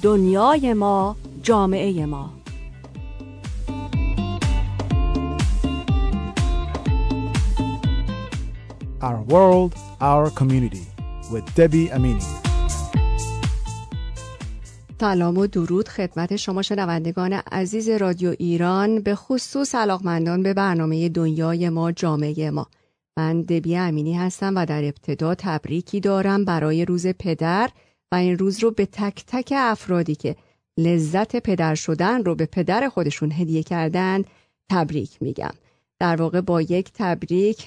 دنیای ما، جامعه ما. Our World, Our Community with Debbie Amini. سلام و درود خدمت شما شنوندگان عزیز رادیو ایران، به خصوص علاقمندان به برنامه دنیای ما، جامعه ما. من دبی امینی هستم و در ابتدا تبریکی دارم برای روز پدر و این روز رو به تک تک افرادی که لذت پدر شدن رو به پدر خودشون هدیه کردن تبریک میگم. در واقع با یک تبریک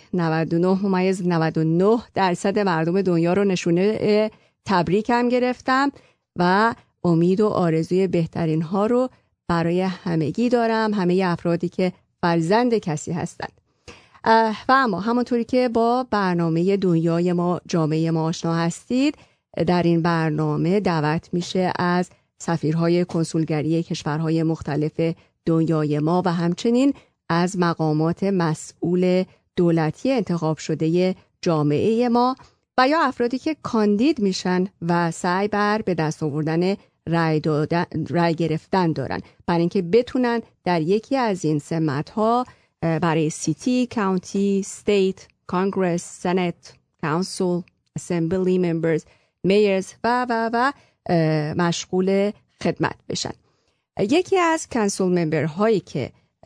99.99% مردم دنیا رو نشونه تبریک هم گرفتم و امید و آرزوی بهترین ها رو برای همگی دارم، همه افرادی که فرزند کسی هستند. و اما همونطوری که با برنامه دنیای ما، جامعه ما آشنا هستید، در این برنامه دعوت میشه از سفیرهای کنسولگری کشورهای مختلف دنیای ما و همچنین از مقامات مسئول دولتی انتخاب شده جامعه ما و یا افرادی که کاندید میشن و سعی بر به دست آوردن رای گرفتن دارن برای اینکه بتونن در یکی از این سمت‌ها برای سیتی، کانتی، استیت، کانگرس، سنت، کانسل، اسمبلی ممبرز، میرز و مشغول خدمت بشن. یکی از کانسل ممبرهایی که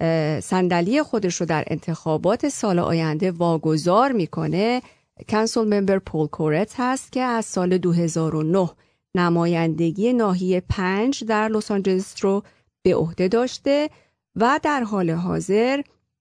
صندلی خودش رو در انتخابات سال آینده واگذار میکنه کانسل ممبر پول کورت هست که از سال 2009 نمایندگی ناحیه 5 در لس آنجلس رو به عهده داشته و در حال حاضر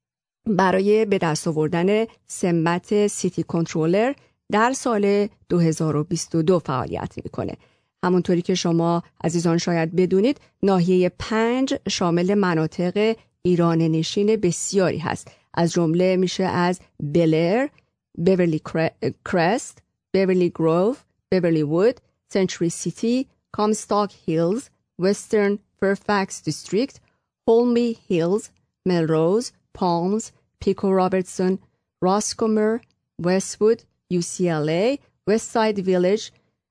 برای به دست آوردن سمت سیتی کنترلر در سال 2022 فعالیت میکنه. همونطوری که شما عزیزان شاید بدونید ناحیه 5 شامل مناطق ایران نشین بسیاری هست، از جمله میشه از بلر، بیورلی کرست، بیورلی گروو، بیورلی وود، سنچوری سیتی، کامستاک هیلز، وسترن فرفکس دیستریکت، هولمی هیلز، ملروز، پالمز، پیکو رابرتسون، راسکومر، وست‌وود، UCLA، وست ساید ویلیج،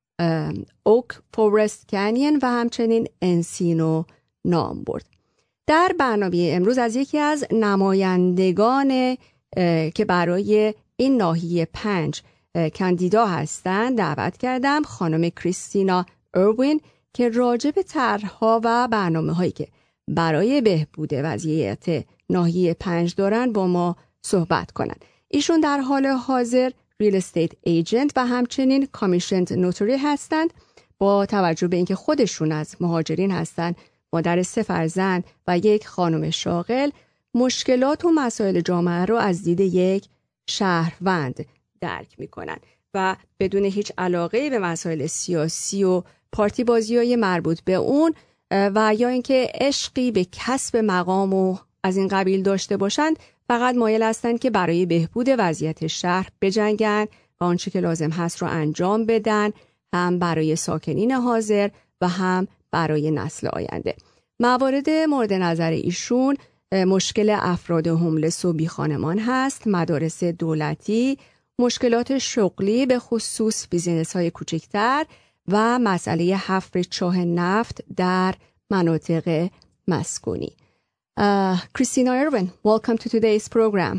اوک فورست کانین و همچنین انسینو نام برد. در برنامه امروز از یکی از نمایندگان که برای این ناحیه 5 کاندیدا هستند دعوت کردم، خانم کریستینا اروین، که راجع به طرح‌ها و برنامه‌هایی که برای بهبود وضعیت ناحیه 5 دارن با ما صحبت کنند. ایشون در حال حاضر ریل استیت ایجنت و همچنین کامیشند نوتاری هستند. با توجه به اینکه خودشون از مهاجرین هستند، مادر 3 فرزند و یک خانم شاغل، مشکلات و مسائل جامعه رو از دید یک شهروند درک میکنن و بدون هیچ علاقه به مسائل سیاسی و پارتی بازی‌های مربوط به اون و یا اینکه عشقی به کسب مقام و از این قبیل داشته باشند، فقط مایل هستند که برای بهبود وضعیت شهر بجنگن و آنچه که لازم هست رو انجام بدن، هم برای ساکنین حاضر و هم برای نسل آینده. موارد مورد نظر ایشون مشکل افراد هوملس و بی خانمان هست، مدارس دولتی، مشکلات شغلی به خصوص بیزینس های کوچکتر و مسئله حفر چاه نفت در مناطق مسکونی. Christina Irwin, welcome to today's program.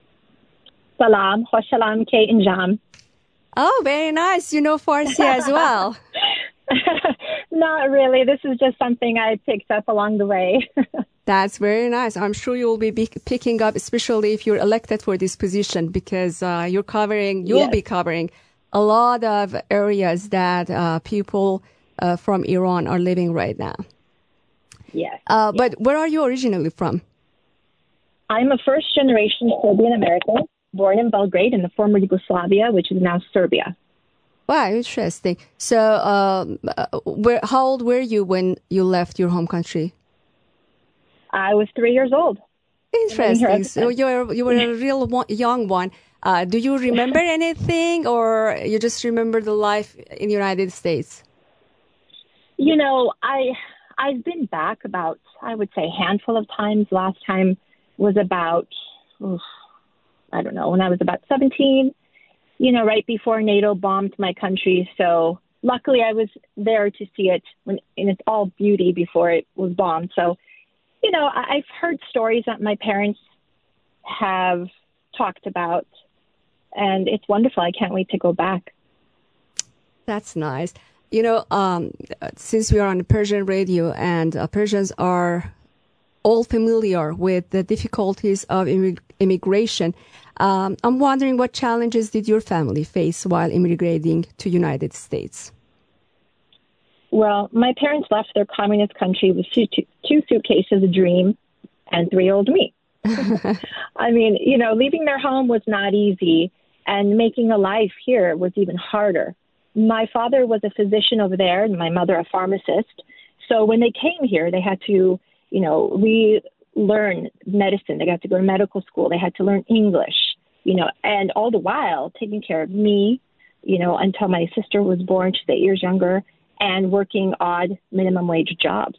Salam, خوشحالم که اینجام. Oh, very nice. You know Farsi as well. Not really. This is just something I picked up along the way. That's very nice. I'm sure you'll be picking up, especially if you're elected for this position, because you'll be covering a lot of areas that people from Iran are living right now. Yes. But where are you originally from? I'm a first-generation Serbian American, born in Belgrade in the former Yugoslavia, which is now Serbia. Wow, interesting. So, how old were you when you left your home country? I was 3 years old. Interesting. So you were a real young one. Do you remember anything, or you just remember the life in the United States? You know, I've been back about, I would say, a handful of times. Last time was about, I don't know, when I was about 17, you know, right before NATO bombed my country. So luckily I was there to see it in its all beauty before it was bombed. So, I've heard stories that my parents have talked about, and it's wonderful. I can't wait to go back. That's nice. Since we are on Persian radio and Persians are all familiar with the difficulties of immigration, I'm wondering what challenges did your family face while immigrating to United States? Well, my parents left their communist country with two suitcases, a dream, and 3-year-old me. I mean, leaving their home was not easy, and making a life here was even harder. My father was a physician over there, and my mother a pharmacist. So when they came here, they had to, relearn medicine. They got to go to medical school. They had to learn English, and all the while taking care of me, until my sister was born. She's 8 years younger, and working odd minimum wage jobs.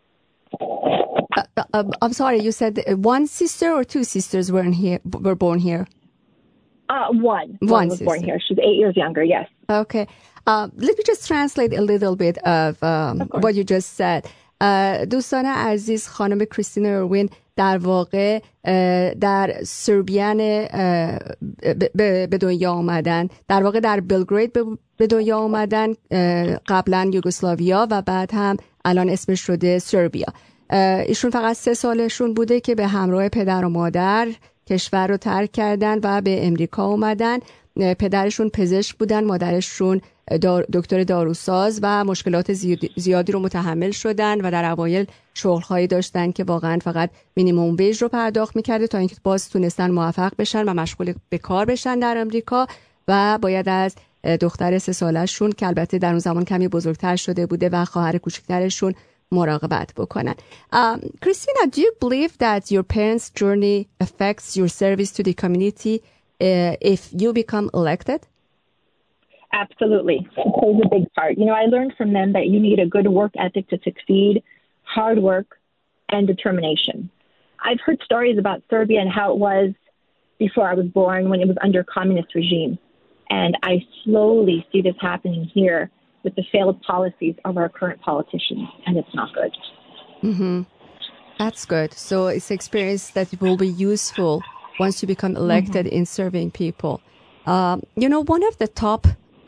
I'm sorry, you said one sister or two sisters were born here? One was born here. She's 8 years younger, yes. Okay. Let me just translate a little bit of what you just said. دوستان عزیز، خانم کریستین اروین در واقع در سربیان به دنیا آمدن، در واقع در بلگرید به دنیا آمدن، قبلا یوگسلاویا و بعد هم الان اسمش شده سربیا. ایشون فقط 3 سالشون بوده که به همراه پدر و مادر کشور رو ترک کردن و به امریکا اومدن. پدرشون پزشک بودن، مادرشون دکتر داروساز و مشکلات زیادی رو متحمل شدن و در اوایل شغل‌هایی داشتن که واقعا فقط مینیمم ویج رو پرداخت می‌کرده تا اینکه باز تونستن موفق بشن و مشغول به کار بشن در امریکا و باید از دختر 3 سالشون که البته در اون زمان کمی بزرگتر شده بوده و خواهر کوچکترشون مراقبت بکنن. Christina, do you believe that your parents' journey affects your service to the community if you become elected? Absolutely. It plays a big part. I learned from them that you need a good work ethic to succeed, hard work, and determination. I've heard stories about Serbia and how it was before I was born when it was under communist regime. And I slowly see this happening here with the failed policies of our current politicians, and it's not good. Mm-hmm. That's good. So it's experience that will be useful once you become elected in serving people. One of the top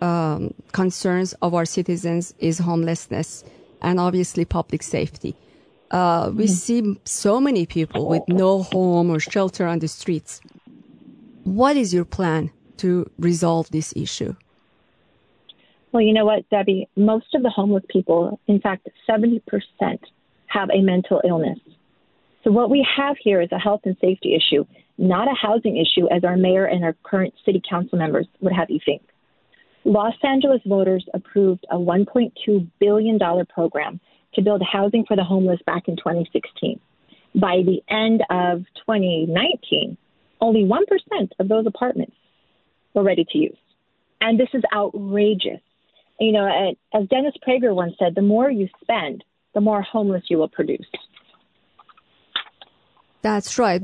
concerns of our citizens is homelessness and obviously public safety. We see so many people with no home or shelter on the streets. What is your plan to resolve this issue? Well, you know what, Debbie? Most of the homeless people, in fact, 70%, have a mental illness. So what we have here is a health and safety issue, not a housing issue as our mayor and our current city council members would have you think. Los Angeles voters approved a $1.2 billion program to build housing for the homeless back in 2016. By the end of 2019, only 1% of those apartments were ready to use. And this is outrageous. As Dennis Prager once said, the more you spend, the more homeless you will produce. That's right.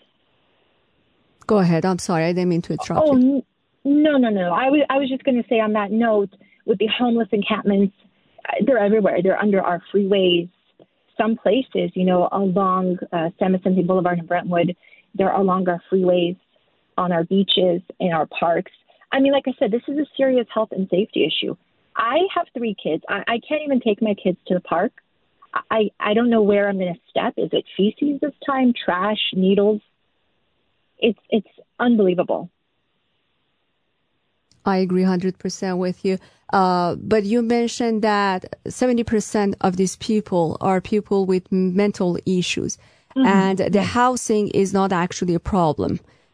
Go ahead. I'm sorry. I didn't mean to interrupt you. No. I was just going to say on that note, with the homeless encampments, they're everywhere. They're under our freeways. Some places, along San Vicente Boulevard in Brentwood, they're along our freeways, on our beaches, in our parks. I mean, like I said, this is a serious health and safety issue. I have 3 kids. I can't even take my kids to the park. I don't know where I'm going to step. Is it feces this time? Trash? Needles? It's unbelievable. I agree 100% with you. But you mentioned that 70% of these people are people with mental issues. And the housing is not actually a problem.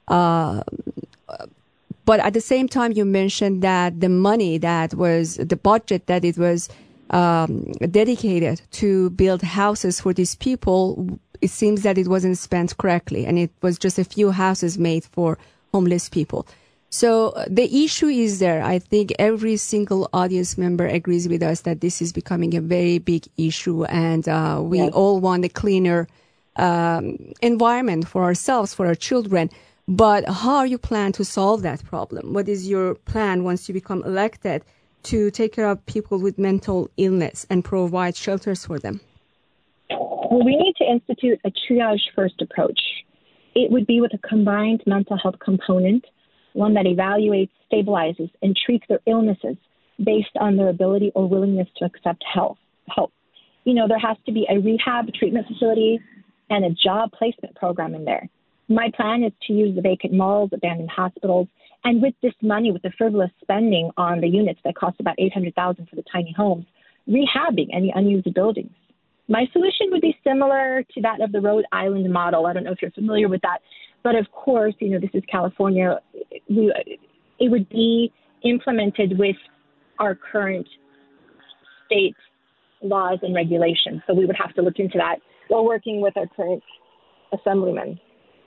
But at the same time, you mentioned that the money that was, the budget that it was dedicated to build houses for these people, it seems that it wasn't spent correctly. And it was just a few houses made for homeless people. So the issue is there. I think every single audience member agrees with us that this is becoming a very big issue. And we all want a cleaner environment for ourselves, for our children. But how you plan to solve that problem? What is your plan once you become elected to take care of people with mental illness and provide shelters for them? Well, we need to institute a triage-first approach. It would be with a combined mental health component, one that evaluates, stabilizes, and treats their illnesses based on their ability or willingness to accept help. There has to be a rehab treatment facility and a job placement program in there. My plan is to use the vacant malls, abandoned hospitals, and with this money, with the frivolous spending on the units that cost about $800,000 for the tiny homes, rehabbing any unused buildings. My solution would be similar to that of the Rhode Island model. I don't know if you're familiar with that, but of course, this is California. It would be implemented with our current state laws and regulations. So we would have to look into that while working with our current assemblymen.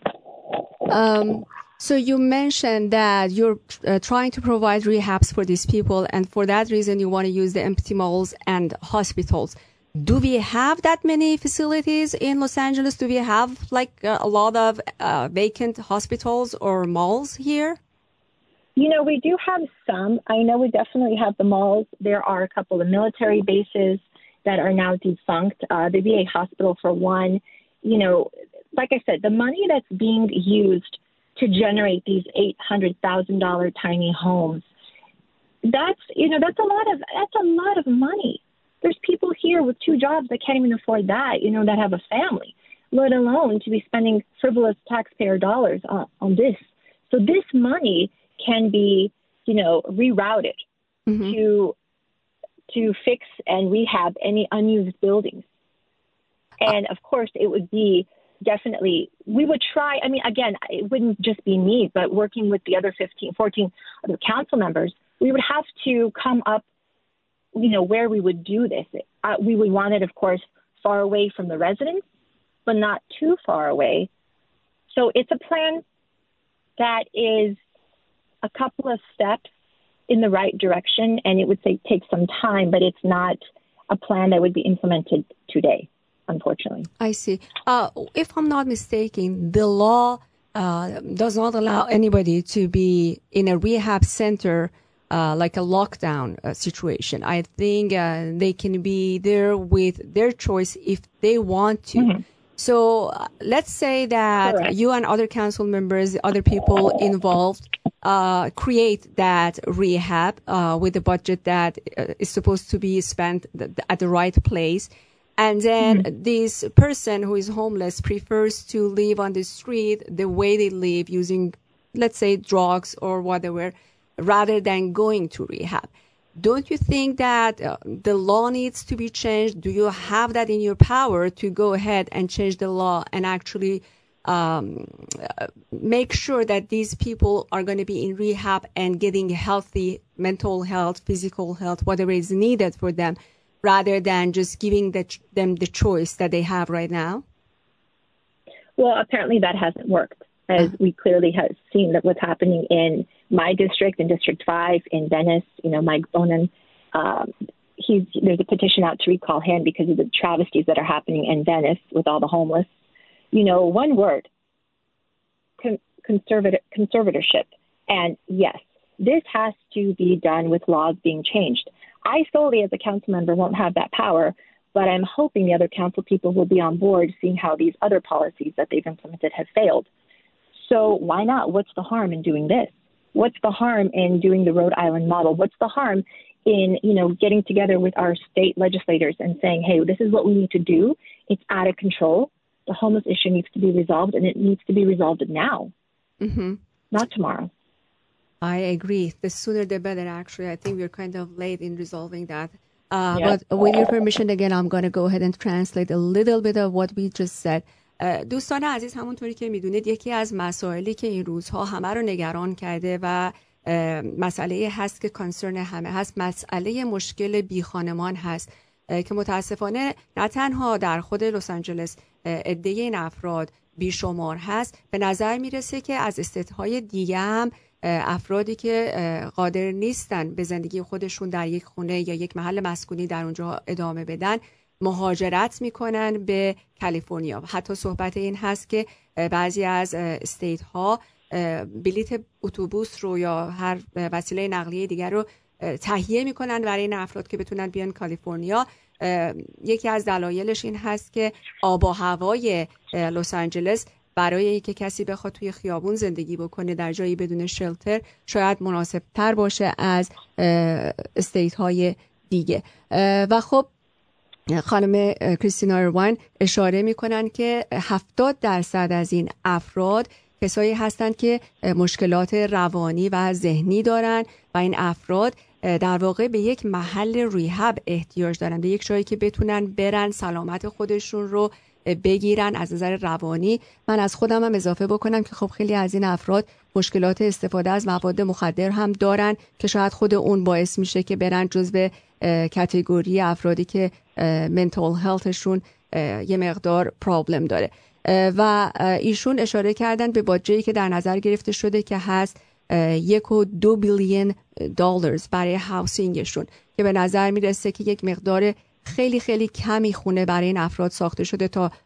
So you mentioned that you're trying to provide rehabs for these people, and for that reason you want to use the empty malls and hospitals. Do we have that many facilities in Los Angeles? Do we have a lot of vacant hospitals or malls here? We do have some. I know we definitely have the malls. There are a couple of military bases that are now defunct. The VA hospital, for one. Like I said, the money that's being used to generate these $800,000 tiny homes, that's a lot of money. There's people here with 2 jobs that can't even afford that, that have a family, let alone to be spending frivolous taxpayer dollars on this. So this money can be, rerouted to fix and rehab any unused buildings. And of course, it would be definitely, we would try, again, it wouldn't just be me, but working with the other 14 other council members, we would have to come up, where we would do this. We would want it, of course, far away from the residents, but not too far away. So it's a plan that is a couple of steps in the right direction, and it would take some time, but it's not a plan that would be implemented today, unfortunately. I see. If I'm not mistaken, the law does not allow anybody to be in a rehab center like a lockdown situation. I think they can be there with their choice if they want to. Mm-hmm. So let's say that Correct. You and other council members, other people involved, create that rehab with a budget that is supposed to be spent at the right place. And then this person who is homeless prefers to live on the street the way they live, using, let's say, drugs or whatever, rather than going to rehab. Don't you think that the law needs to be changed? Do you have that in your power to go ahead and change the law and actually make sure that these people are going to be in rehab and getting healthy mental health, physical health, whatever is needed for them, rather than just giving them the choice that they have right now? Well, apparently that hasn't worked, as we clearly have seen that what's happening in my district, in District 5, in Venice, Mike Bonin, there's a petition out to recall him because of the travesties that are happening in Venice with all the homeless. One word, conservatorship. And yes, this has to be done with laws being changed. I solely, as a council member, won't have that power, but I'm hoping the other council people will be on board, seeing how these other policies that they've implemented have failed. So why not? What's the harm in doing this? What's the harm in doing the Rhode Island model? What's the harm in, getting together with our state legislators and saying, hey, this is what we need to do. It's out of control. The homeless issue needs to be resolved, and it needs to be resolved now, not tomorrow. I agree. The sooner the better, actually. I think we're kind of late in resolving that. But with your permission, again, I'm going to go ahead and translate a little bit of what we just said. دوستان عزیز، همونطوری که میدونید یکی از مسائلی که این روزها همه رو نگران کرده و مسئله هست که کانسرن همه هست، مسئله مشکل بیخانمان هست که متاسفانه نه تنها در خود لس آنجلس عده این افراد بیشمار هست، به نظر میرسه که از استیت‌های دیگه هم افرادی که قادر نیستن به زندگی خودشون در یک خونه یا یک محل مسکونی در اونجا ادامه بدن، مهاجرت میکنن به کالیفرنیا. حتی صحبت این هست که بعضی از استیت ها بلیت اتوبوس رو یا هر وسیله نقلیه دیگر رو تهیه میکنن برای این افراد که بتونن بیان کالیفرنیا. یکی از دلایلش این هست که آب و هوای لس آنجلس برای اینکه کسی بخواد توی خیابون زندگی بکنه در جایی بدون شلتر شاید مناسب تر باشه از استیت های دیگه. و خب خانم کریستینا ایروین اشاره میکنن که 70% از این افراد کسایی هستند که مشکلات روانی و ذهنی دارن و این افراد در واقع به یک محل ریهاب احتیاج دارن، به یک جایی که بتونن برن سلامت خودشون رو بگیرن از نظر روانی. من از خودم هم اضافه بکنم که خب خیلی از این افراد مشکلات استفاده از مواد مخدر هم دارن که شاید خود اون باعث میشه که برن جزو کاتگوری افرادی که منتال هلتشون یه مقدار پرابلم داره. و ایشون اشاره کردن به بودجه‌ای که در نظر گرفته شده که هست $1.2 بیلیون برای هاوسینگشون که به نظر میرسه که یک مقدار خیلی خیلی کمی خونه برای این افراد ساخته شده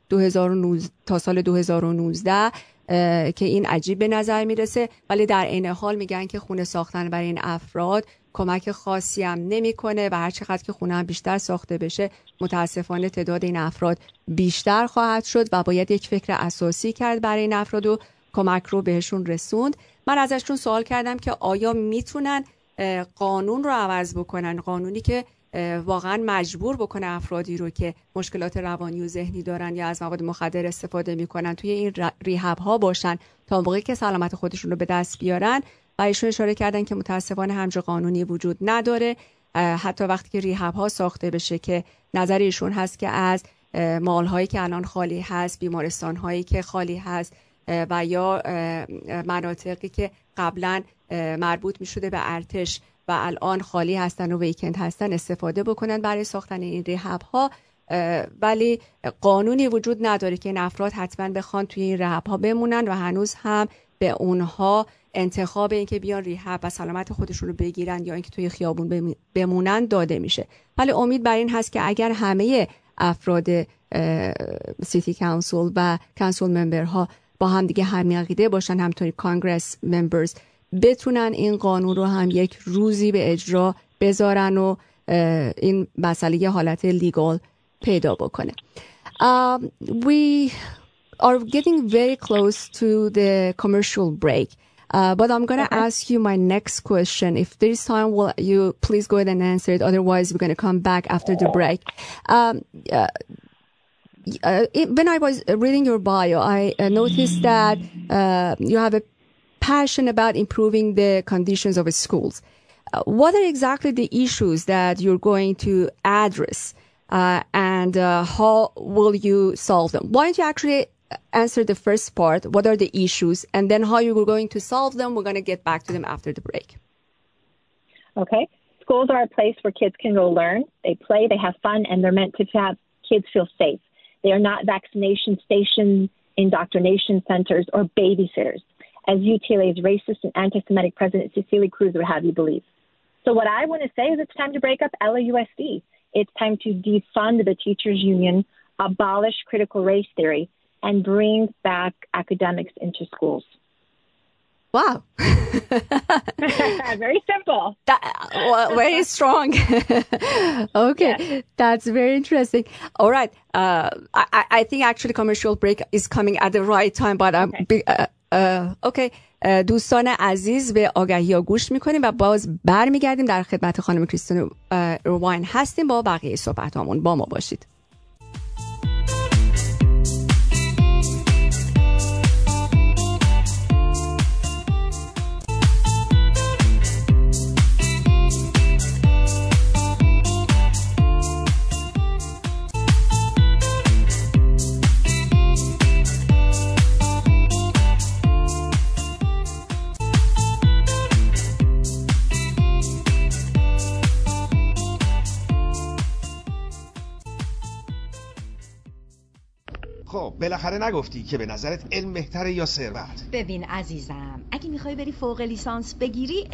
تا سال 2019 که این عجیب به نظر میرسه، ولی در عین حال میگن که خونه ساختن برای این افراد کمک خاصی هم نمیکنه و هر چقدر که خونه هم بیشتر ساخته بشه متاسفانه تعداد این افراد بیشتر خواهد شد و باید یک فکر اساسی کرد برای این افراد و کمک رو بهشون رسوند. من ازشون سوال کردم که آیا میتونن قانون رو عوض بکنن، قانونی که واقعا مجبور بکنه افرادی رو که مشکلات روانی و ذهنی دارن یا از مواد مخدر استفاده میکنن توی این ریهاب ها باشن تا موقعی که سلامت خودشون رو به دست بیارن. و ایشون اشاره کردن که متاسفانه همچین قانونی وجود نداره. حتی وقتی که ریهاب ها ساخته بشه که نظر ایشون هست که از مال هایی که الان خالی هست، بیمارستان هایی که خالی هست و یا مناطقی که قبلا مربوط می شده به ارتش و الان خالی هستن و ویکند هستن استفاده بکنن برای ساختن این ریهاب ها، ولی قانونی وجود نداره که این افراد حتما بخوان توی این ریهاب ها بمونن و هنوز هم به اونها انتخاب این که بیان ریهاب و سلامت خودشون رو بگیرن یا اینکه توی خیابون بمونن داده میشه. ولی امید بر این هست که اگر همه افراد سیتی کانسول و کانسول ممبرها با هم دیگه هم عقیده باشن، همطوری کانگرس ممبرز بتونن این قانون رو هم یک روزی به اجرا بذارن و این مسئله حالت لیگال پیدا بکنه. We are getting very close to the commercial break. But I'm going to ask you my next question. If there's time, will you please go ahead and answer it? Otherwise, we're going to come back after the break. When I was reading your bio, I noticed that you have a passion about improving the conditions of schools. What are exactly the issues that you're going to address, and how will you solve them? Why don't you actually answer the first part, what are the issues, and then how you were going to solve them. We're going to get back to them after the break. Okay. Schools are a place where kids can go learn, they play, they have fun, and they're meant to have kids feel safe. They are not vaccination stations, indoctrination centers, or babysitters, as UTLA's racist and anti-Semitic President Cecilia Cruz would have you believe. So what I want to say is it's time to break up LAUSD. It's time to defund the teachers union, abolish critical race theory, and bring back academics into schools. Wow. Very simple. Very strong. Okay. Yeah. That's very interesting. All right. I think actually commercial break is coming at the right time, but okay. دوستان عزیز به آگهی ها گوش میکنیم و باز برمیگردیم. در خدمت خانم کریستینا ایروین هستیم با بقیه صحبت هامون. با ما باشید. خب بالاخره نگفتی که به نظرت علم بهتره یا ثروت؟ ببین عزیزم، اگه میخوای بری فوق لیسانس بگیری علم،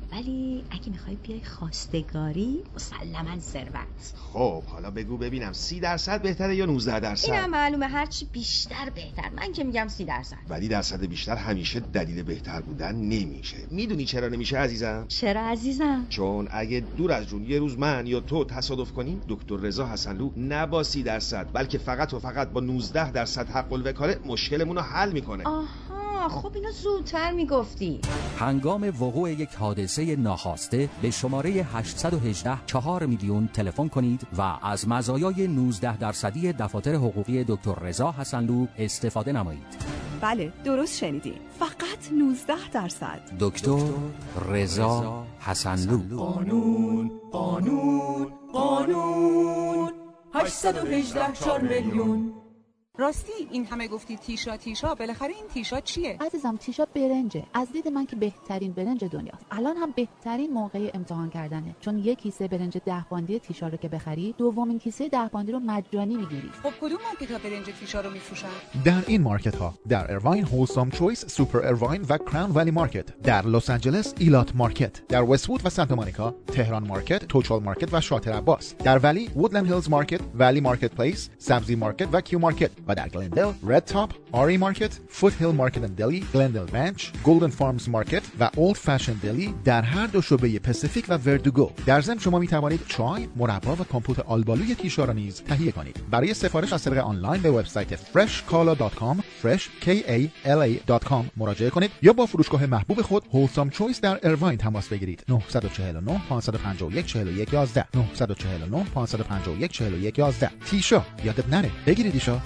ولی اگه میخوای بیای خواستگاری مسلماً ثروت. خب حالا بگو ببینم 30% بهتره یا 19%؟ اینم معلومه هرچی بیشتر بهتر. من که میگم 30%. ولی درصد بیشتر همیشه دلیل بهتر بودن نمیشه. میدونی چرا نمیشه عزیزم؟ چرا عزیزم؟ چون اگه دور از جون یه روز من یا تو تصادف کنیم، دکتر رضا حسنلو نه با 30% بلکه فقط و فقط با 19% حق الوکاله مشکلمون رو حل میکنه. آها، خب اینو زودتر میگفتی. هنگام وقوع یک حادثه ناخواسته به شماره 818 4 میلیون تلفن کنید و از مزایای 19% دفاتر حقوقی دکتر رضا حسنلو استفاده نمایید. بله درست شنیدین، فقط 19%. دکتر رضا حسنلو. قانون قانون قانون 818 4 میلیون. راستی این همه گفتی تیشا بالاخره این تیشا چیه؟ عزیزم تیشا برنجه. از دید من که بهترین برنج دنیاست. الان هم بهترین موقع امتحان کردنه، چون یک کیسه برنج 10 باندی تیشا رو که بخری، دومین کیسه 10 باندی رو مجانی میگیری. خب کدوم مارکت‌ها برنج تیشا رو میفروشن؟ در این مارکت ها در اروین هولسام چویس، سوپر اروین و کراون ولی مارکت، در لس آنجلس ایلات مارکت، در وست‌وود و سانتا مونیکا تهران مارکت، توچال مارکت و شاطر عباس، در ولی وودلند هیلز مارکت، ولی مارکت پلیس، سبزی مارکت و کیو مارکت و در گلندل، رد تاپ، آری مارکت، فوت هیل مارکت اند دلی، گلندل رانچ، گلدن فارمز مارکت و اولد فشن دلی در هر دو شعبه پاسیفیک و وردوگو. در ضمن شما می توانید چای، مربا و کمپوت آلبالوی تیشا را نیز تهیه کنید. برای سفارش از طریق آنلاین به وبسایت freshkala.com freshkala.com مراجعه کنید یا با فروشگاه محبوب خود هولسام چویس در اروین تماس بگیرید. 949 551 41 11 949 551 41 11. تیشا یادت نره بگیرید. تیشا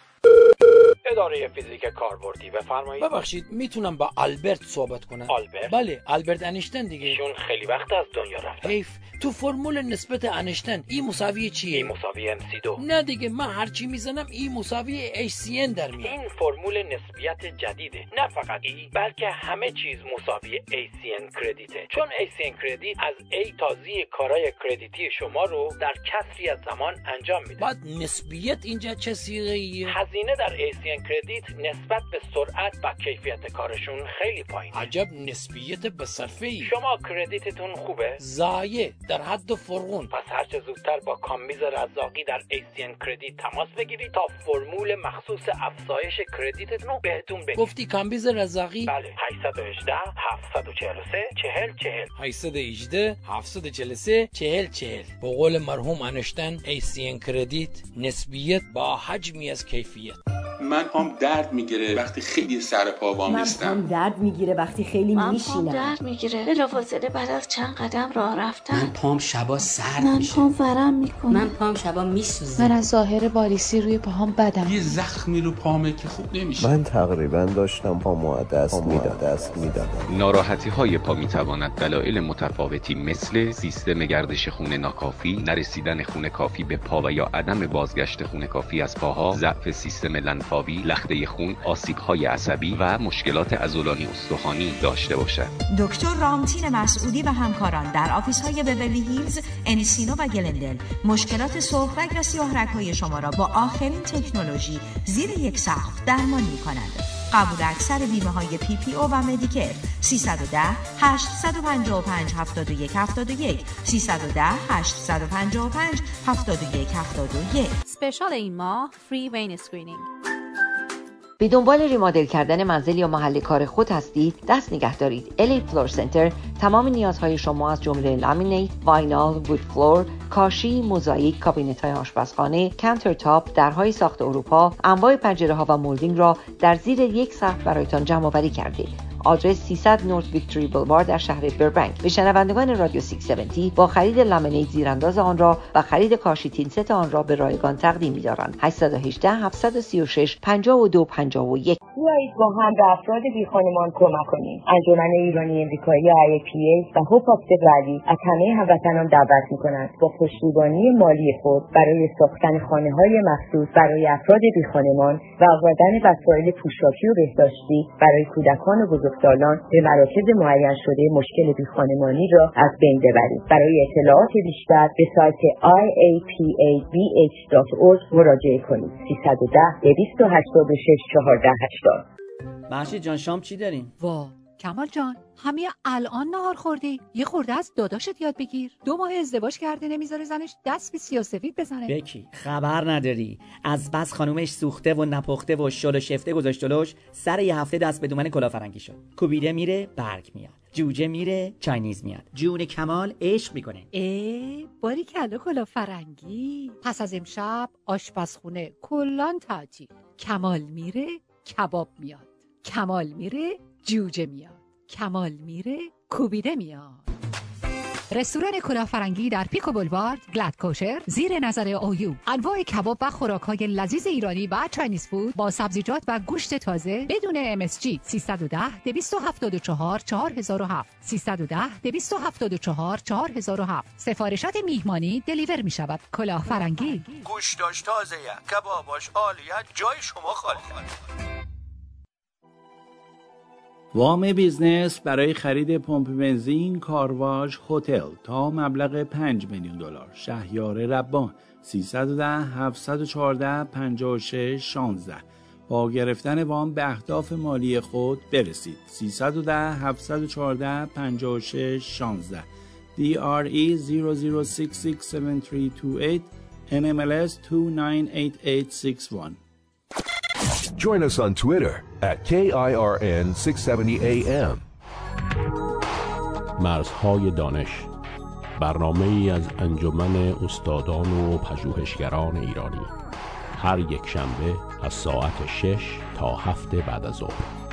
اداره فیزیک کاربردی بفرمایید. ببخشید میتونم با آلبرت صحبت کنم؟ آلبرت؟ بله آلبرت انیشتین دیگه. ایشون خیلی وقت از دنیا رفتن. حیف. تو فرمول نسبت انیشتین ای مساوی چیه؟ ای مساوی MC2. نه دیگه من هرچی میزنم ای مساوی HCN در میاد. این فرمول نسبیت جدیده. نه فقط ای بلکه همه چیز مساوی HCN کردیته. چون HCN کردیت از A تا Z کارهای کردیتی شما رو در کسری از زمان انجام میده. بعد نسبیت اینجا چه صیغه‌ایه؟ هزینه در HCN کردیت نسبت به سرعت و کیفیت کارشون خیلی پایینه. عجب نسبیت به صرفه‌ای. شما کردیتتون خوبه؟ ضایع در حد و فرغون. پس هرچه زودتر با کامبیز رزاقی در HCN کردیت تماس بگیرید تا فرمول مخصوص افزایش کردیتتون رو بهتون بگم. گفتی کامبیز رزاقی؟ بله 818 743 4040 818 743 4040. به قول مرحوم انیشتین HCN کردیت نسبیت با حجمی از کیفیت. من پام درد میگیره وقتی خیلی سر پا وام نیستم. من پام درد میگیره وقتی خیلی میشینم. من پام درد میگیره بلافاصله بعد از چند قدم راه رفتن. من پام شبا سرد میشه. من پام ورم میکنه. من پام شبا میسوزه. من از ظاهر باریسی روی پاهام بدم. یه زخمی رو پامه که خوب نمیشه. من تقریبا داشتم پامو دست میدادم. ناراحتی های پا میتواند دلایل متفاوتی مثل سیستم گردش خون ناکافی، نرسیدن خون کافی به پا و یا عدم بازگشت خون کافی از پاها، ضعف سیستم لنفاوی، لخته خون، آسیب‌های عصبی و مشکلات عضلانی استخوانی داشته باشد. دکتر رامتین مسعودی و همکاران در آفیس‌های بیولی هیلز، انسینو و گلندل مشکلات سرخرگ و سیاه‌رگ‌های شما را با آخرین تکنولوژی زیر یک سقف درمان می‌کنند. قبول اکثر بیمه‌های PPO و مدیکر. 310 855 7171 310 855 7171. اسپشیال این ماه فری وین اسکرینینگ. به دنبال ریمادل کردن منزل یا محل کار خود هستید؟ دست نگه دارید. الیت فلور سنتر تمام نیازهای شما از جمله لامینیت، واینال، وود فلور، کاشی، موزاییک، کابینت‌های آشپزخانه، کانتر تاپ، درهای ساخت اروپا، انواع پنجره‌ها و مولدینگ را در زیر یک سقف برایتان جمع‌آوری کرده. آدرس 300 نورت ویکتوری بولوارد در شهر بربنک. به شنوندگان رادیو 670 با خرید لامینیت زیرانداز آن را و خرید کاشی تین ست آن را به رایگان تقدیم می‌دارند. 818 736 5251. بیایید با هم به افراد بیخانمان کمک کنیم. انجمن ایرانی امریکایی IAPA و هوپ آف دی ولی از همه هموطنان دعوت می‌کنند با پشتیبانی مالی خود برای ساختن خانه‌های مخصوص برای افراد بیخانمان و آوردن وسایل پوشاکی و بهداشتی برای کودکان و بزرگسالان به مراکز معین شده مشکل بیخانمانی را از بین ببرید. برای اطلاعات بیشتر به سایت iapabh.org مراجعه کنید. 310 286 1480. محشید جان شام چی داریم؟ وا کمال جان همه الان نهار خوردی؟ یه خورده از داداشت یاد بگیر. 2 ماه ازدواج کرده نمیذاره زنش دست به سیاه‌سفید بزنه. بکی خبر نداری از بس خانومش سوخته و نپخته و شل و شفته گذاشت جلوش، سر یه هفته دست به دومن کلافرنگی شد. کوبیده میره برگ میاد، جوجه میره چاینیز میاد. جون کمال عشق میکنه. باری کلا کلافرنگی. پس از امشب آشپزخونه کلان تعطیل. کمال میره کباب میاد، کمال میره جوجه میاد، کمال میره کوبیده میاد. رستوران کلافرنگی در پیکو بولوارد، گلد کوشر، زیر نظر اویو. انواع کباب و خوراک‌های لذیذ ایرانی و چاینیز فود با سبزیجات و گوشت تازه بدون MSG. 310 274 4007 310 274 4007. سفارشات میهمانی دلیور می شود. کلافرنگی. گوشتاش تازه، کباباش عالیه، جای شما خالی. وام بیزنس برای خرید پمپ بنزین کارواژ هتل تا مبلغ $5 میلیون. شهریار ربان 310 714 56 16. با گرفتن وام به اهداف مالی خود برسید. 310 714 56 16. DRE 00667328 NMLS 298861. Join us on Twitter at KIRN670AM. مرزهای دانش، برنامه‌ای از انجمن استادان و پژوهشگران ایرانی، هر یک شنبه از ساعت 6 تا 7 بعد از ظهر.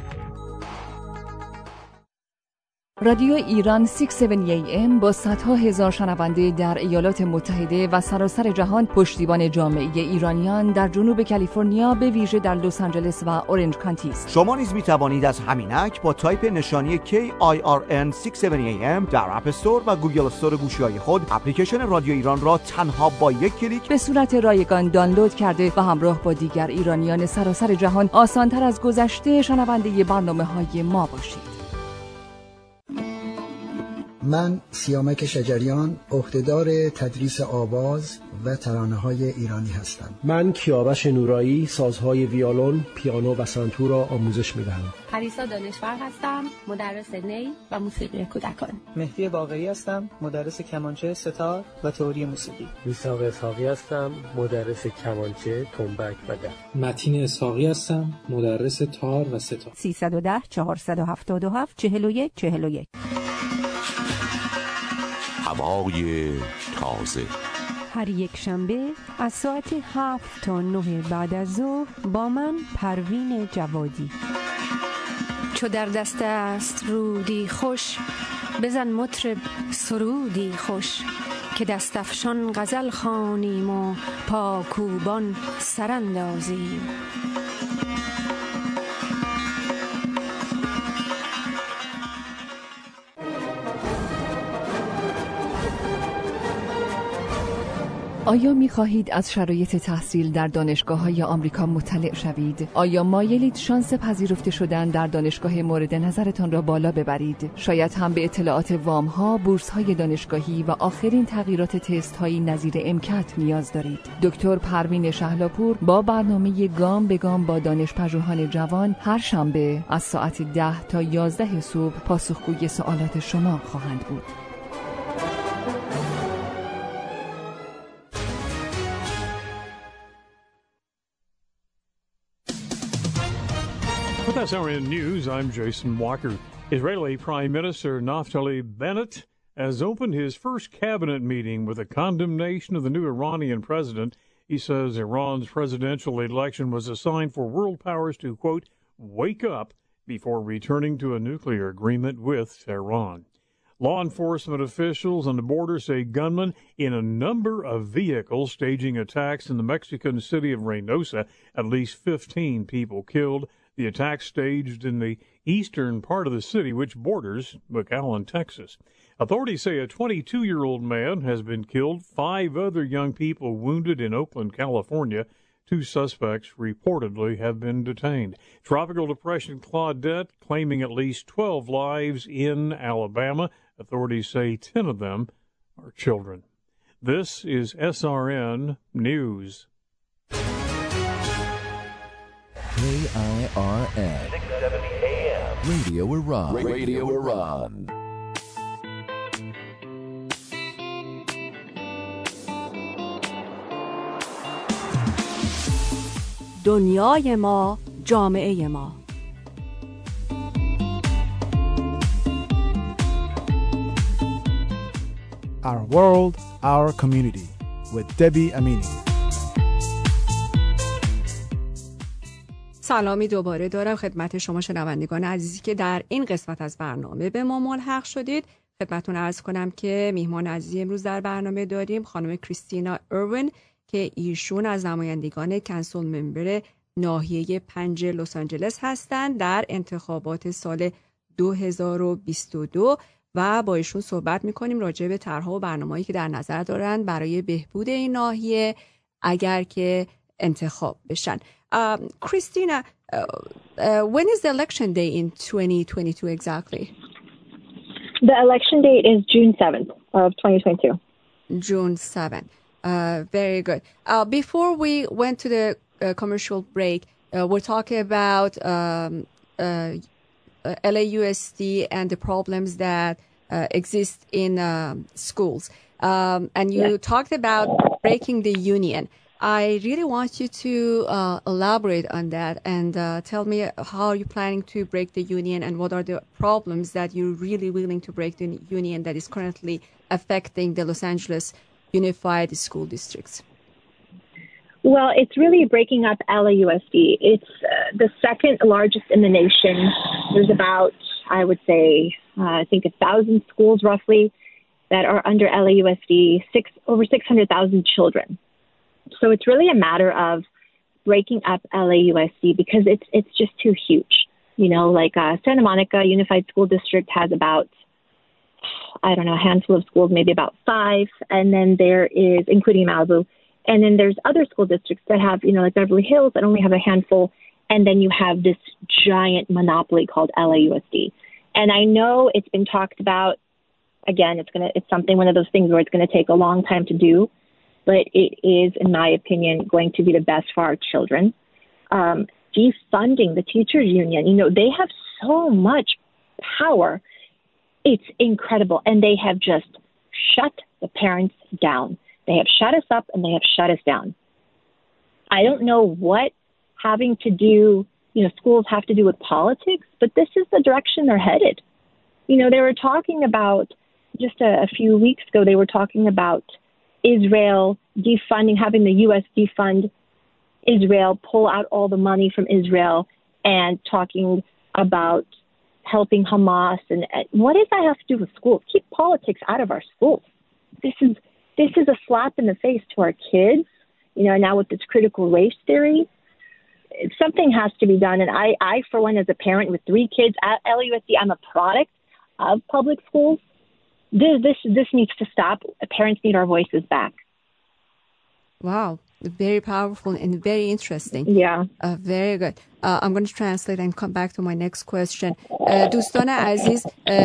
رادیو ایران 670 AM با صدها هزار شنونده در ایالات متحده و سراسر جهان پشتیبان جامعه ایرانیان در جنوب کالیفرنیا به ویژه در لس آنجلس و اورنج کانتی است. شما نیز می توانید از همینک با تایپ نشانی KIRN 670 AM در اپ استور و گوگل استور گوشی‌های خود اپلیکیشن رادیو ایران را تنها با یک کلیک به صورت رایگان دانلود کرده و همراه با دیگر ایرانیان سراسر جهان آسان‌تر از گذشته شنونده برنامه‌های ما باشید. من سیامک شجریان، عهدهدار تدریس آواز و ترانه‌های ایرانی هستم. من کیاوش نورایی، سازهای ویولون، پیانو و سنتور را آموزش می‌دهم. پریسا دانشور هستم، مدرس نی و موسیقی کودکان. مهدی باقری هستم، مدرس کمانچه، ستار و تئوری موسیقی. میثاق اسحاقی هستم، مدرس کمانچه، تنبک و دف. متین اسحاقی هستم، مدرس تار و ستار. 310 477 41 41. هوای تازه هر یک شنبه از ساعت 7 تا 9 بعد از ظهر با من پروین جوادی. چو در دست است رودی خوش، بزن مطرب سرودی خوش، که دست افشان غزل خوانیم و پاکوبان سراندازیم. آیا می خواهید از شرایط تحصیل در دانشگاه‌های آمریکا مطلع شوید؟ آیا مایلید شانس پذیرفته شدن در دانشگاه مورد نظرتان را بالا ببرید؟ شاید هم به اطلاعات وام‌ها، بورس‌های دانشگاهی و آخرین تغییرات تست‌های نظیر امکت نیاز دارید. دکتر پروین شهلاپور با برنامه گام به گام با دانش‌پژوهان جوان هر شنبه از ساعت 10 تا 11 صبح پاسخگوی سوالات شما خواهند بود. With SRN News, I'm Jason Walker. Israeli Prime Minister Naftali Bennett has opened his first cabinet meeting with a condemnation of the new Iranian president. He says Iran's presidential election was a sign for world powers to, quote, wake up before returning to a nuclear agreement with Tehran. Law enforcement officials on the border say gunmen in a number of vehicles staging attacks in the Mexican city of Reynosa, at least 15 people killed. The attack staged in the eastern part of the city, which borders McAllen, Texas. Authorities say a 22-year-old man has been killed, 5 other young people wounded in Oakland, California. 2 suspects reportedly have been detained. Tropical depression Claudette claiming at least 12 lives in Alabama. Authorities say 10 of them are children. This is SRN News. KIRN 670 AM Radio Iran. Radio Iran. دنیای ما، جامعه ما. Our world, our community with Debbie Amini. سلامی دوباره دارم خدمت شما شنوندگان عزیزی که در این قسمت از برنامه به ما ملحق شدید. خدمتتون عرض کنم که میهمان عزیزی امروز در برنامه داریم خانم کریستینا ایروین که ایشون از نمایندگان کنسول ممبر ناحیه 5 لس آنجلس هستند در انتخابات سال 2022 و با ایشون صحبت میکنیم راجع به طرح‌ها و برنامه‌هایی که در نظر دارن برای بهبود این ناحیه اگر که انتخاب بشن. Christina, when is the election day in 2022 exactly? The election date is June 7th of 2022. June 7th. Very good. Before we went to the commercial break, we're talking about LAUSD and the problems that exist in schools. And you talked about breaking the union. I really want you to elaborate on that and tell me how you're planning to break the union and what are the problems that you're really willing to break the union that is currently affecting the Los Angeles Unified School Districts. Well, it's really breaking up LAUSD. It's the second largest in the nation. There's about, I would say, I think 1,000 schools roughly that are under LAUSD, over 600,000 children. So it's really a matter of breaking up LAUSD because it's just too huge. You know, like Santa Monica Unified School District has about, I don't know, a handful of schools, maybe about 5. And then there is, including Malibu, and then there's other school districts that have, you know, like Beverly Hills that only have a handful. And then you have this giant monopoly called LAUSD. And I know it's been talked about. Again, it's something, one of those things where it's going to take a long time to do. But it is, in my opinion, going to be the best for our children. Defunding the teachers union, you know, they have so much power. It's incredible. And they have just shut the parents down. They have shut us up and they have shut us down. I don't know what having to do, you know, schools have to do with politics, but this is the direction they're headed. You know, they were talking about, just a few weeks ago, they were talking about Israel defunding, having the U.S. defund Israel, pull out all the money from Israel, and talking about helping Hamas. And what does that have to do with schools? Keep politics out of our schools. This is a slap in the face to our kids. You know, now with this critical race theory, something has to be done. And I for one, as a parent with 3 kids at LAUSD, I'm a product of public schools. This needs to stop. Parents need our voices back. Wow, very powerful and very interesting. Yeah. Very good. I'm going to translate and come back to my next question. دوستان عزیز،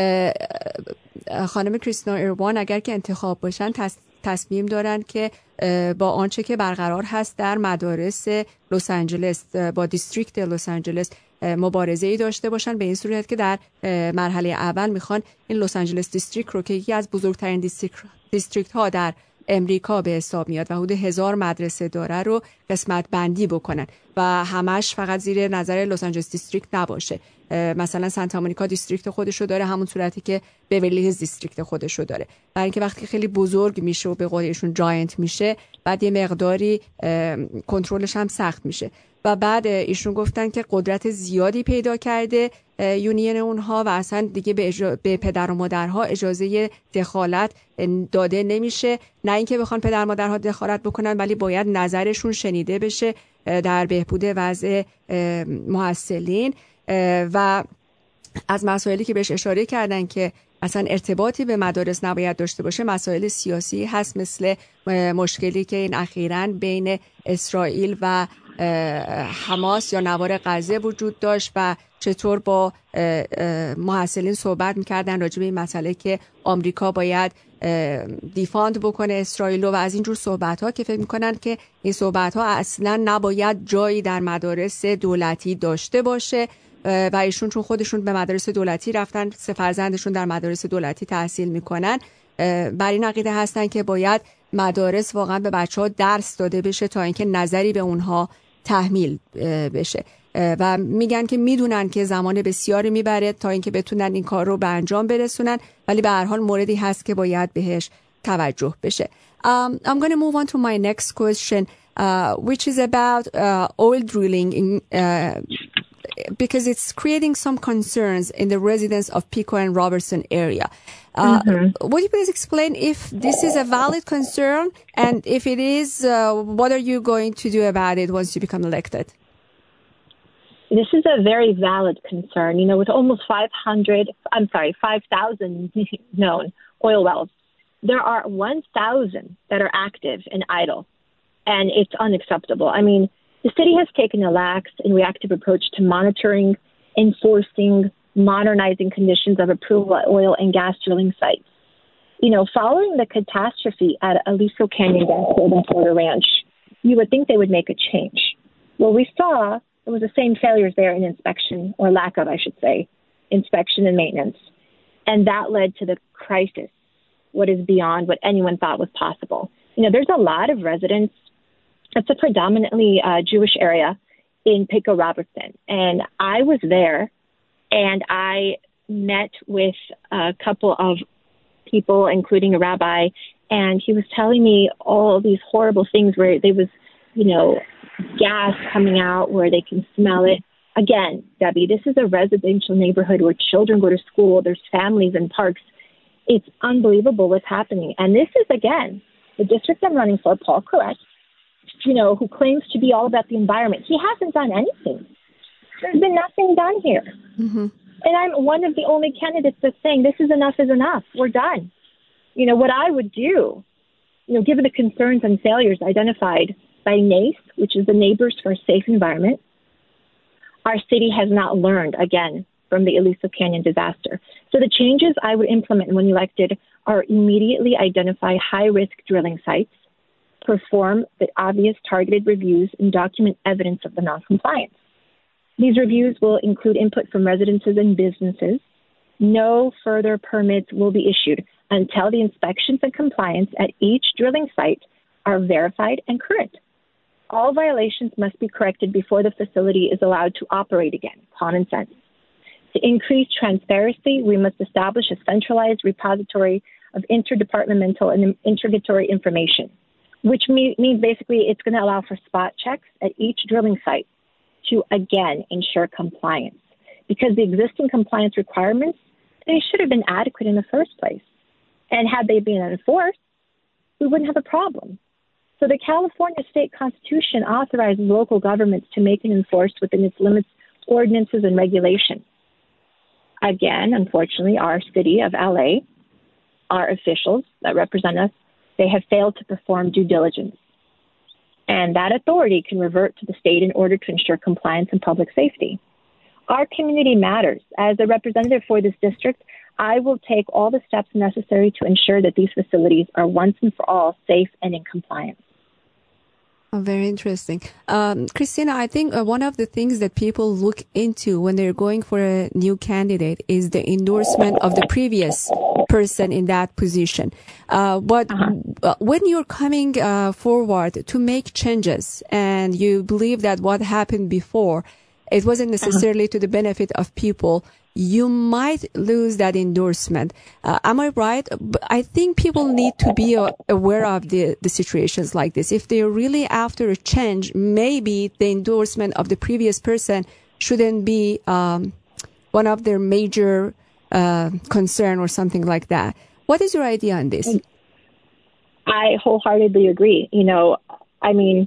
خانم کریستینا ایروین اگر که انتخاب باشن تصمیم دارن که با آنچه که برقرار هست در مدارس لس آنجلس با دیستریکت لس آنجلس مبارزه‌ای داشته باشن، به این صورت که در مرحله اول میخوان این لس آنجلس دیستریکت رو که یکی از بزرگترین دیستریکت ها در امریکا به حساب میاد و حدود 1000 مدرسه داره رو قسمت بندی بکنن و همش فقط زیر نظر لس آنجلس دیستریکت نباشه. مثلا سانتا مونیکا دیستریکت خودشو داره همون صورتی که بیورلی هیلز دیستریکت خودشو داره. برای اینکه وقتی خیلی بزرگ میشه و به قول ایشون جاینت میشه، بعد یه مقداری کنترلش هم سخت میشه. و بعد ایشون گفتن که قدرت زیادی پیدا کرده یونین اونها و اصلا دیگه به پدر و مادرها اجازه دخالت داده نمیشه. نه اینکه بخوان پدر و مادرها دخالت بکنن، ولی باید نظرشون شنیده بشه در بهبود وضع محصلین. و از مسائلی که بهش اشاره کردن که اصلا ارتباطی به مدارس نباید داشته باشه، مسائل سیاسی هست، مثل مشکلی که این اخیراً بین اسرائیل و حماس یا نوار غزه وجود داشت و چطور با محصلین صحبت میکردن راجع به این مسئله که آمریکا باید دیفاند بکنه اسرائیل و از اینجور صحبت ها که فکر میکنن که این صحبت ها اصلا نباید جایی در مدارس دولتی داشته باشه و ایشون چون خودشون به مدارس دولتی رفتن، 3 فرزندشون در مدارس دولتی تحصیل میکنن، بر این عقیده هستن که باید مدارس واقعا به بچه‌ها درس داده بشه تا اینکه نظری به اونها تحمیل بشه و میگن که میدونن که زمان بسیاری میبره تا اینکه بتونن این کار رو به انجام برسونن، ولی به هر حال موردی هست که باید بهش توجه بشه. I'm going to move on to my next question, which is about oil drilling because it's creating some concerns in the residents of Pico and Robertson area. Would you please explain if this is a valid concern, and if it is, what are you going to do about it once you become elected? This is a very valid concern. You know, with almost 5,000 known oil wells, there are 1,000 that are active and idle, and it's unacceptable. I mean, the city has taken a lax and reactive approach to monitoring, enforcing, modernizing conditions of approval at oil and gas drilling sites. You know, following the catastrophe at Aliso Canyon Gas Field and Florida Ranch, you would think they would make a change. Well, we saw it was the same failures there in inspection, or lack of, I should say, inspection and maintenance. And that led to the crisis, what is beyond what anyone thought was possible. You know, there's a lot of residents. It's a predominantly Jewish area in Pico Robertson. And I was there, and I met with a couple of people, including a rabbi, and he was telling me all these horrible things where there was, you know, gas coming out where they can smell it. Again, Debbie, this is a residential neighborhood where children go to school. There's families and parks. It's unbelievable what's happening. And this is, again, the district I'm running for, Paul Koretz, you know, who claims to be all about the environment. He hasn't done anything. There's been nothing done here. And I'm one of the only candidates that's saying this is enough is enough. We're done. You know, what I would do, you know, given the concerns and failures identified by NACE, which is the Neighbors for a Safe Environment, our city has not learned, again, from the Aliso Canyon disaster. So the changes I would implement when elected are immediately identify high-risk drilling sites, perform the obvious targeted reviews, and document evidence of the noncompliance. These reviews will include input from residences and businesses. No further permits will be issued until the inspections and compliance at each drilling site are verified and current. All violations must be corrected before the facility is allowed to operate again. Common sense. To increase transparency, we must establish a centralized repository of interdepartmental and integratory information, which means basically it's going to allow for spot checks at each drilling site to, again, ensure compliance. Because the existing compliance requirements, they should have been adequate in the first place. And had they been enforced, we wouldn't have a problem. So the California state constitution authorizes local governments to make and enforce within its limits ordinances and regulations. Again, unfortunately, our city of LA, our officials that represent us, they have failed to perform due diligence. And that authority can revert to the state in order to ensure compliance and public safety. Our community matters. As a representative for this district, I will take all the steps necessary to ensure that these facilities are once and for all safe and in compliance. Oh, very interesting. Christina, I think one of the things that people look into when they're going for a new candidate is the endorsement of the previous person in that position. But when you're coming forward to make changes and you believe that what happened before, it wasn't necessarily to the benefit of people, you might lose that endorsement. Am I right? I think people need to be aware of the situations like this. If they're really after a change, maybe the endorsement of the previous person shouldn't be one of their major concern or something like that. What is your idea on this? I wholeheartedly agree. You know, I mean,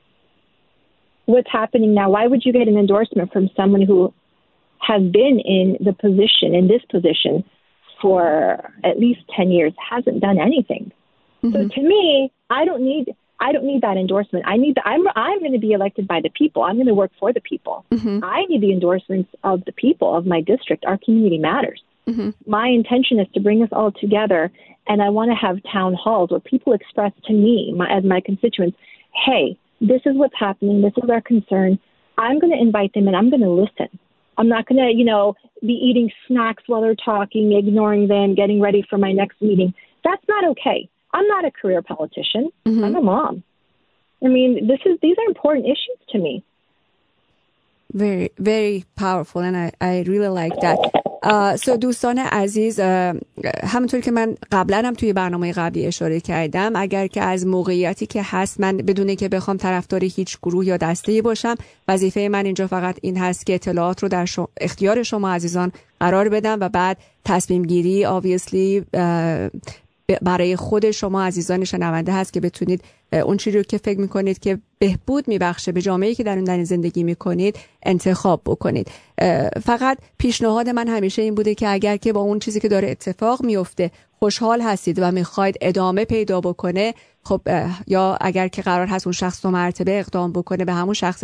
what's happening now? Why would you get an endorsement from someone who has been in this position for at least 10 years, hasn't done anything? So to me, I don't need that endorsement. I'm going to be elected by the people. I'm going to work for the people. I need the endorsements of the people of my district. Our community matters. My intention is to bring us all together, and I want to have town halls where people express to me, as my constituents, hey, this is what's happening. This is our concern. I'm going to invite them and I'm going to listen. I'm not going to, be eating snacks while they're talking, ignoring them, getting ready for my next meeting. That's not okay. I'm not a career politician. Mm-hmm. I'm a mom. I mean, these are important issues to me. Very, very powerful and I really like that. So دوستان عزیز، همونطور که من قبلا هم توی برنامه قبلی اشاره کردم، اگر که از موقعیتی که هست من بدونه که بخوام طرفدار هیچ گروه یا دسته‌ای باشم، وظیفه من اینجا فقط این هست که اطلاعات رو در اختیار شما عزیزان قرار بدم و بعد تصمیم گیری obviously برای خود شما عزیزان شنونده هست که بتونید اون چیزی رو که فکر میکنید که بهبود میبخشه به جامعه‌ای که در اون زندگی میکنید انتخاب بکنید. فقط پیشنهاد من همیشه این بوده که اگر که با اون چیزی که داره اتفاق میفته خوشحال هستید و میخواید ادامه پیدا بکنه، خب یا اگر که قرار هست اون شخص 2 مرتبه اقدام بکنه به همون شخص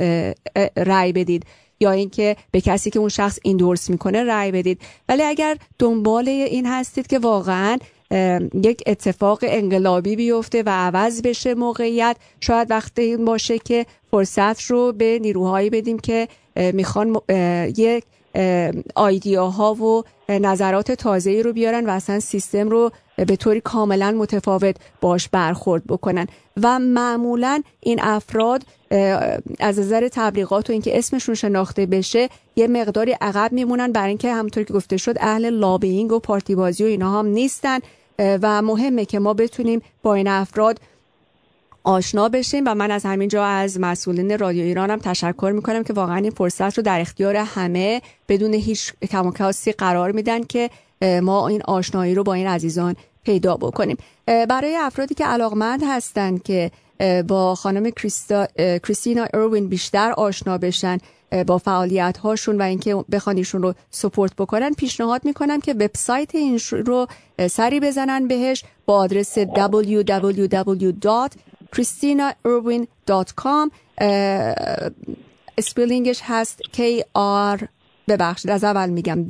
رأی بدید، یا اینکه به کسی که اون شخص ایندورس میکنه رأی بدید. ولی اگر دنبال این هستید که واقعاً یک اتفاق انقلابی بیفته و عوض بشه موقعیت، شاید وقت این باشه که فرصت رو به نیروهایی بدیم که میخوان یک ایدیاها و نظرات تازه‌ای رو بیارن و اصلا سیستم رو به طوری کاملا متفاوت باش برخورد بکنن. و معمولا این افراد از نظر تبلیغات و اینکه اسمشون شناخته بشه یه مقداری عقب میمونن، برای اینکه همونطور که گفته شد اهل لابینگ و پارتی بازی و اینا هم نیستن و مهمه که ما بتونیم با این افراد آشنا بشیم. و من از همین جا از مسئولین رادیو ایران هم تشکر میکنم که واقعا این فرصت رو در اختیار همه بدون هیچ کم و کاستی قرار میدن که ما این آشنایی رو با این عزیزان پیدا بکنیم. برای افرادی که علاقمند هستن که با خانم کریستینا اروین بیشتر آشنا بشن با فعالیت هاشون و اینکه بخوان ایشون رو سپورت بکنن، پیشنهاد میکنم که وبسایت ایشون رو سری بزنن بهش با آدرس www.christinairwin.com. اسپلینگش هست KR، ببخشید از اول میگم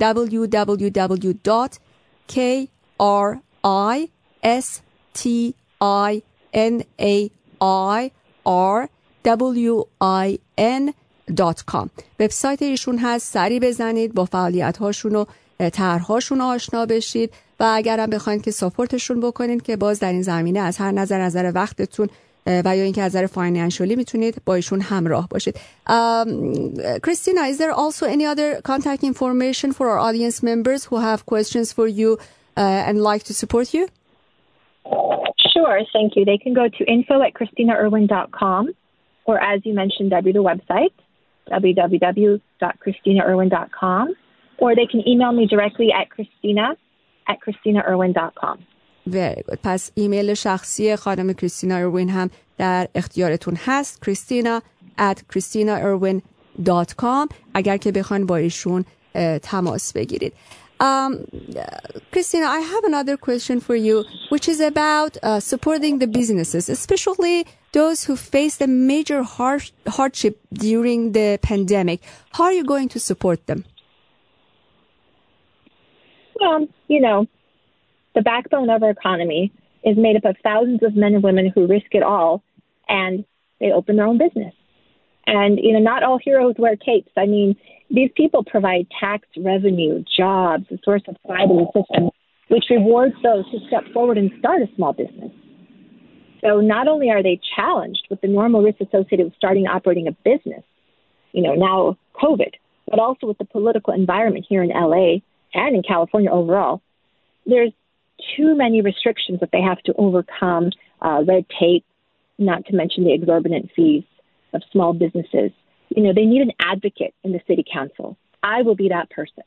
www.KRISTINAIRWIN.com. وبسایت ایشون هست، سری بزنید با فعالیت هاشون و طرح‌هاشون آشنا بشید و اگرم بخواید که ساپورتشون بکنید که باز در این زمینه از هر نظر وقتتون و یا اینکه از نظر فاینانشلی میتونید با ایشون همراه باشید. Christina, is there also any other contact information for our audience members who have questions for you and like to support you? Sure, thank you. They can go to info@christinairwin.com, or as you mentioned, Debbie, the website, www.christinairwin.com, or they can email me directly at christina@christinairwin.com. Very good. پس ایمیل شخصی خانم کریستینا اروین هم در اختیارتون هست، christina@christinairwin.com، اگر که بخواین با ایشون تماس بگیرید. Christina, I have another question for you, which is about supporting the businesses, especially those who faced a major hardship during the pandemic. How are you going to support them? Well, the backbone of our economy is made up of thousands of men and women who risk it all, and they open their own business. And, not all heroes wear capes. I mean, these people provide tax revenue, jobs, a source of pride in the system, which rewards those who step forward and start a small business. So not only are they challenged with the normal risks associated with starting and operating a business, now COVID, but also with the political environment here in LA and in California overall. There's too many restrictions that they have to overcome, red tape, not to mention the exorbitant fees of small businesses. They need an advocate in the city council. I will be that person.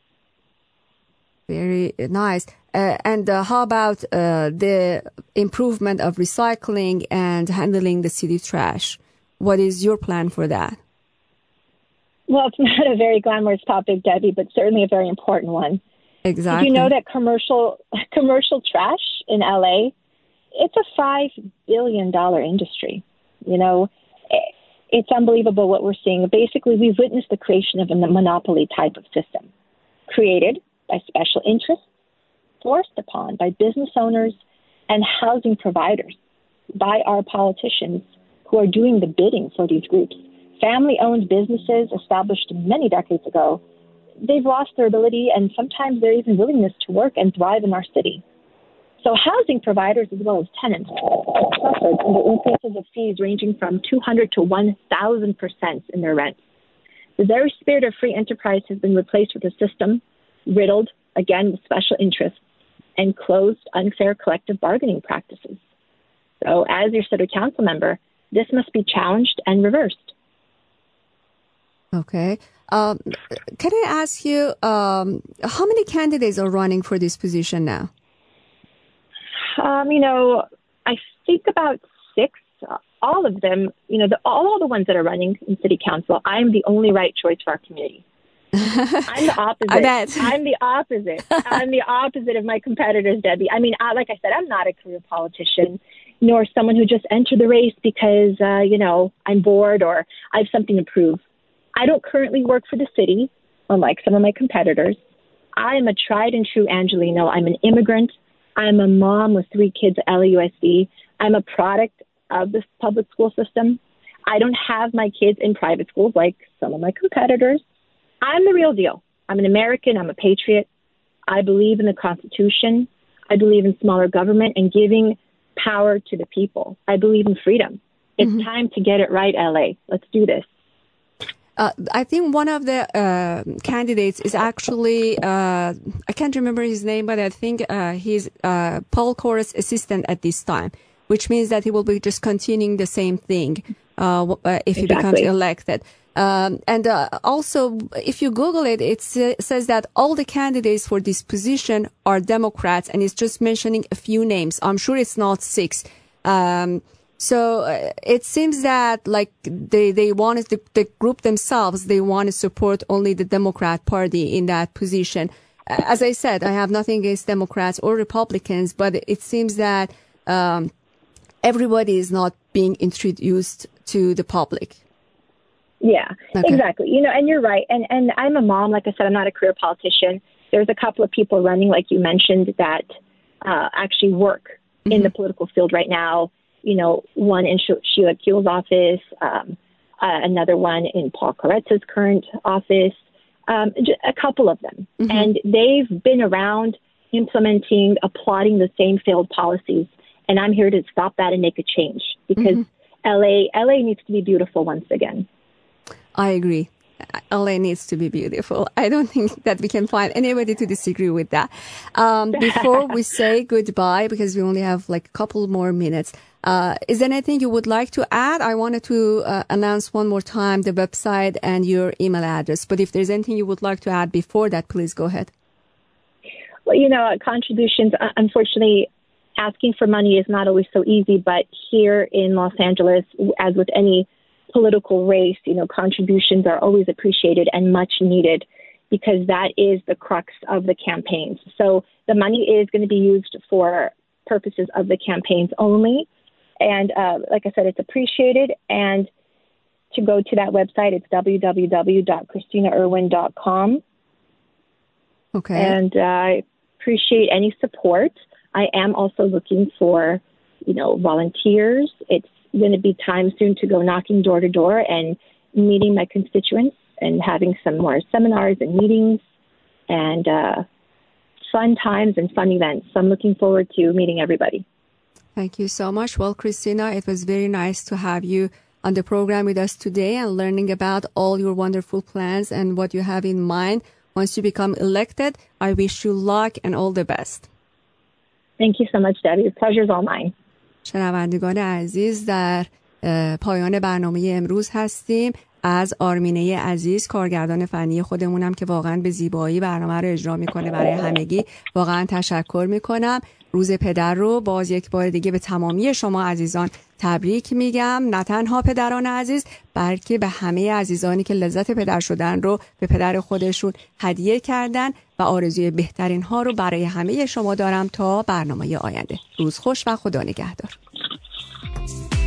Very nice. And how about the improvement of recycling and handling the city trash? What is your plan for that? Well, it's not a very glamorous topic, Debbie, but certainly a very important one. Exactly. Did you know that commercial trash in LA, it's a $5 billion industry. It's unbelievable what we're seeing. Basically, we've witnessed the creation of a monopoly type of system created by special interests, forced upon by business owners and housing providers, by our politicians who are doing the bidding for these groups. family-owned businesses established many decades ago, they've lost their ability and sometimes their even willingness to work and thrive in our city. So housing providers as well as tenants have suffered under increases of fees ranging from 200 to 1,000% in their rent. The very spirit of free enterprise has been replaced with a system riddled, again, with special interests and closed, unfair collective bargaining practices. So as your city council member, this must be challenged and reversed. Okay. Can I ask you, how many candidates are running for this position now? I think about 6. All of them, all the ones that are running in city council, I'm the only right choice for our community. I'm the opposite. I bet. I'm the opposite. I'm the opposite of my competitors, Debbie. Like I said, I'm not a career politician, nor someone who just entered the race because, I'm bored or I have something to prove. I don't currently work for the city, unlike some of my competitors. I am a tried and true Angelino. I'm an immigrant. I'm a mom with 3 kids at LAUSD. I'm a product of the public school system. I don't have my kids in private schools like some of my competitors. I'm the real deal. I'm an American. I'm a patriot. I believe in the Constitution. I believe in smaller government and giving power to the people. I believe in freedom. It's time to get it right, LA. Let's do this. I think one of the candidates is actually, I can't remember his name, but I think he's Paul Correst's assistant at this time, which means that he will be just continuing the same thing if he becomes elected. And also, if you Google it, it says that all the candidates for this position are Democrats, and it's just mentioning a few names. I'm sure it's not 6. So it seems that like they want the group themselves, they want to support only the Democrat Party in that position. As I said, I have nothing against Democrats or Republicans, but it seems that everybody is not being introduced to the public. Yeah, exactly. And you're right. And I'm a mom. Like I said, I'm not a career politician. There's a couple of people running, like you mentioned, that actually work in the political field right now. One in Sheila Kuehl's office, another one in Paul Koretsa's current office, a couple of them. And they've been around implementing, applauding the same failed policies. And I'm here to stop that and make a change because LA needs to be beautiful once again. I agree. LA needs to be beautiful. I don't think that we can find anybody to disagree with that. Before we say goodbye, because we only have like a couple more minutes, is there anything you would like to add? I wanted to announce one more time the website and your email address. But if there's anything you would like to add before that, please go ahead. Well, contributions, unfortunately, asking for money is not always so easy. But here in Los Angeles, as with any political race, contributions are always appreciated and much needed because that is the crux of the campaigns. So the money is going to be used for purposes of the campaigns only. And like I said, it's appreciated. And to go to that website, it's www.ChristinaIrwin.com. Okay. And I appreciate any support. I am also looking for, volunteers. It's going to be time soon to go knocking door to door and meeting my constituents and having some more seminars and meetings and fun times and fun events. So I'm looking forward to meeting everybody. Thank you so much. Well, Christina, it was very nice to have you on the program with us today and learning about all your wonderful plans and what you have in mind. Once you become elected, I wish you luck and all the best. Thank you so much, Debbie. The pleasure is all mine. شنوندگان عزیز، در پایان برنامه امروز هستیم. از آرمینه عزیز، کارگردان فنی خودمونم که واقعا به زیبایی برنامه رو اجرا میکنه برای همگی، واقعا تشکر میکنم. روز پدر رو باز یک بار دیگه به تمامی شما عزیزان تبریک میگم. نه تنها پدران عزیز، بلکه به همه عزیزانی که لذت پدر شدن رو به پدر خودشون هدیه کردن و آرزوی بهترین ها رو برای همه شما دارم تا برنامه آینده. روز خوش و خدا نگهدار.